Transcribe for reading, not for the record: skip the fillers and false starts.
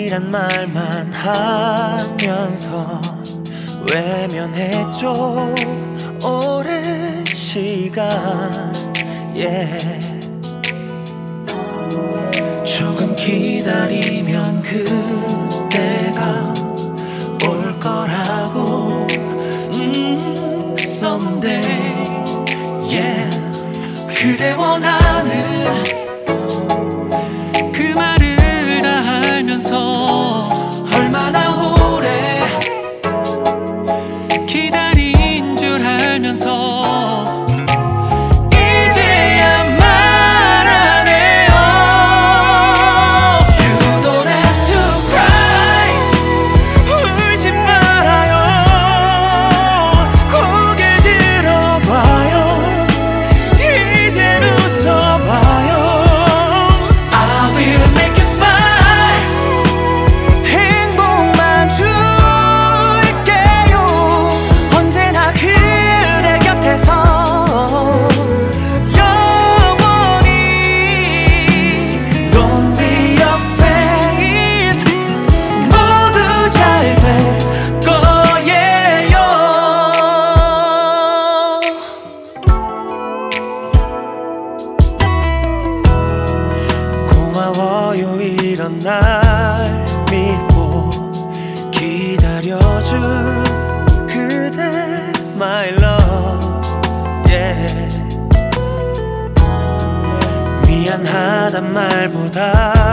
이란 말만 하면서 외면했죠. 오랜 시간 조금 기다리면 그때가 올 거라고 someday 그대 원하는 그 말을 다 알면서 얼마나 오래 기다린 줄 알면서 이제야 말하네요. You don't have to cry. 울지 말아요. 고개 들어봐요. 이젠 웃어봐요. I will make you smile. 행복만 줄게요. 언제나 그대 곁에서 영원히. Don't be afraid. 모두 잘 될 거예요. 고마워요 이런 날 믿고 기다려준 그대 my love 미안하단 말보다